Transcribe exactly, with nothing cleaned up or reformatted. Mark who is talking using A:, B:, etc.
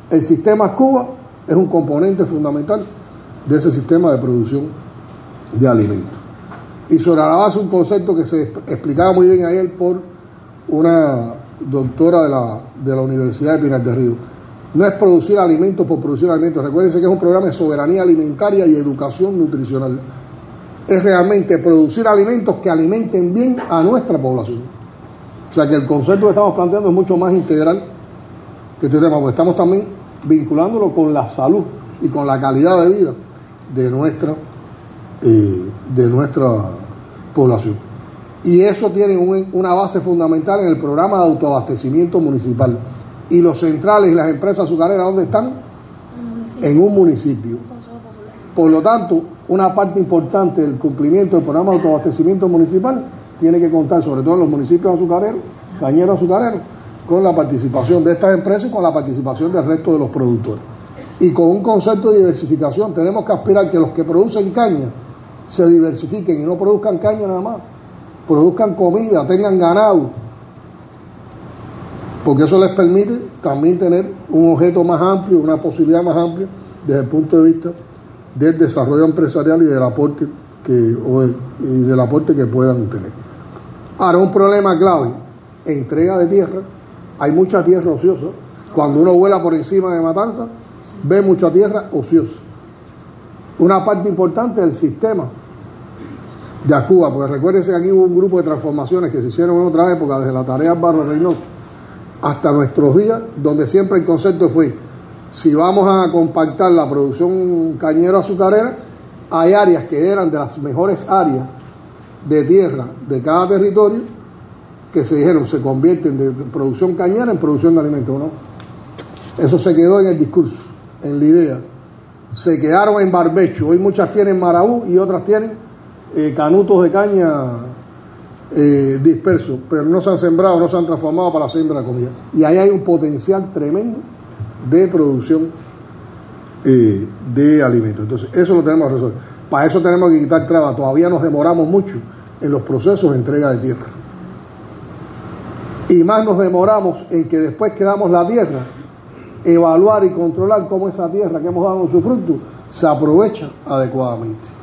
A: El sistema Cuba es un componente fundamental de ese sistema de producción de alimentos. Y sobre la base un concepto que se explicaba muy bien ayer por una doctora de la, de la Universidad de Pinar del Río. No es producir alimentos por producir alimentos. Recuérdense que es un programa de soberanía alimentaria y educación nutricional. Es realmente producir alimentos que alimenten bien a nuestra población. O sea que el concepto que estamos planteando es mucho más integral que este tema, porque estamos también vinculándolo con la salud y con la calidad de vida de nuestra, eh, de nuestra población. Y eso tiene un, una base fundamental en el programa de autoabastecimiento municipal. Y los centrales y las empresas azucareras, ¿dónde están? En un municipio. Por lo tanto, una parte importante del cumplimiento del programa de autoabastecimiento municipal tiene que contar, sobre todo en los municipios azucareros, cañeros azucareros, con la participación de estas empresas y con la participación del resto de los productores. Y con un concepto de diversificación, tenemos que aspirar que los que producen caña se diversifiquen y no produzcan caña nada más, produzcan comida, tengan ganado, porque eso les permite también tener un objeto más amplio, una posibilidad más amplia desde el punto de vista del desarrollo empresarial y del aporte que, o el, y del aporte que puedan tener. Ahora, un problema clave, entrega de tierra. Hay mucha tierra ociosa. Cuando uno vuela por encima de Matanzas, ve mucha tierra ociosa. Una parte importante del sistema de Acuba, porque recuérdense que aquí hubo un grupo de transformaciones que se hicieron en otra época, desde la tarea Barro Reynoso hasta nuestros días, donde siempre el concepto fue: si vamos a compactar la producción cañero azucarera, hay áreas que eran de las mejores áreas de tierra de cada territorio que se dijeron se convierten de producción cañera en producción de alimentos, ¿no? Eso se quedó en el discurso, en la idea. Se quedaron en barbecho. Hoy muchas tienen marabú y otras tienen eh, canutos de caña eh, dispersos, pero no se han sembrado, no se han transformado para la siembra de comida. Y ahí hay un potencial tremendo de producción eh, de alimentos. Entonces, eso lo tenemos que resolver. Para eso tenemos que quitar trabas. Todavía nos demoramos mucho en los procesos de entrega de tierra. Y más nos demoramos en que después que damos la tierra, evaluar y controlar cómo esa tierra que hemos dado en su fruto se aprovecha adecuadamente.